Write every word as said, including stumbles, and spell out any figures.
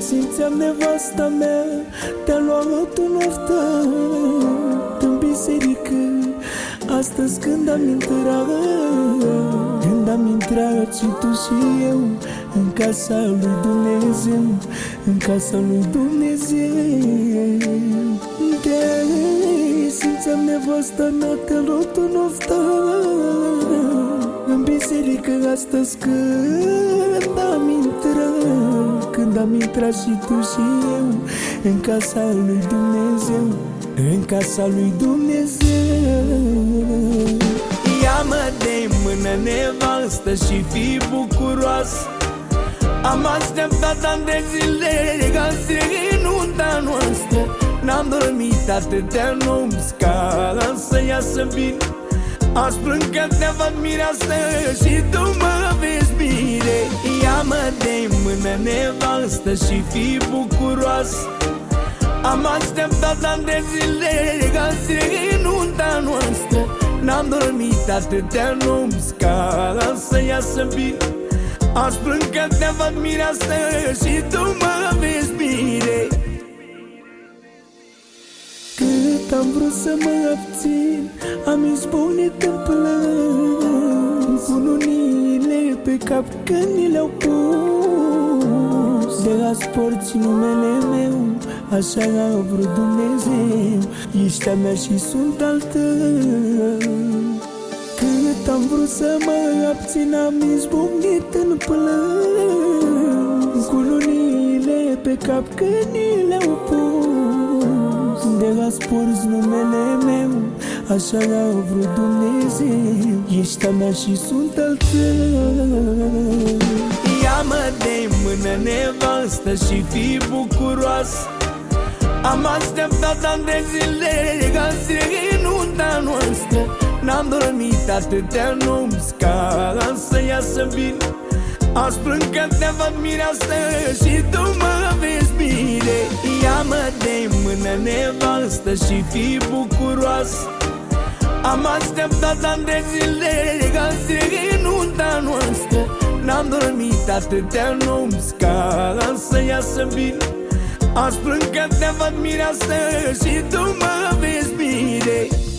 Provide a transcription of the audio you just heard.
simțeam nevasta mea, te-a luat o noftă în biserică. Astăzi când am intrat, când am intrat și tu și eu în casa lui Dumnezeu, în casa lui Dumnezeu, te simțeam nevasta mea, te-a luat o noftă în biserică. Astăzi când am intrat, când am intrat și tu și eu în casa lui Dumnezeu, în casa lui Dumnezeu. Ia-mă de mână, nevastă, și fii bucuroasă. Am așteptat ani de zile ca să nunta noastră. N-am dormit atâtea nopți ca să iasă bine. Aș plâng că te văd mireasă și tu mă vezi bine. Ia-mă de mână, nevastă, și fii bucuroasă. Am așteptat ani de zile ca să nunta noastră. N-am dormit atâtea nopți ca să iasă bine. Aș plâng că te văd mireasă și tu mă vezi bine. Cât am vrut să mă abțin, am izbunit în plâns, cu lunile pe cap când mi le-au pus. De azi porți numele meu, așa a vrut Dumnezeu. Ești a mea și sunt al tău. Cât am vrut să mă abțin, am izbucnit în plâns, cu lunile pe cap când mi le-au pus. De azi porți numele meu, așa a vrut Dumnezeu. Ești a mea și sunt al tău. Ia-mă de mână, nevastă, și fii bucuroasă. Am așteptat ani de zile ca să nunta noastră. N-am dormit atâtea nopți ca să iasă bine. Aș plâng că te văd mireasă și tu mă vezi bine. Ia-mă de mână, nevastă, și fii bucuroasă. Am așteptat ani de zile ca să nunta noastră. N-am dormit atâtea nopți ca să iasă bine. Aș plâng că te văd mireasă și tu mă vezi bine.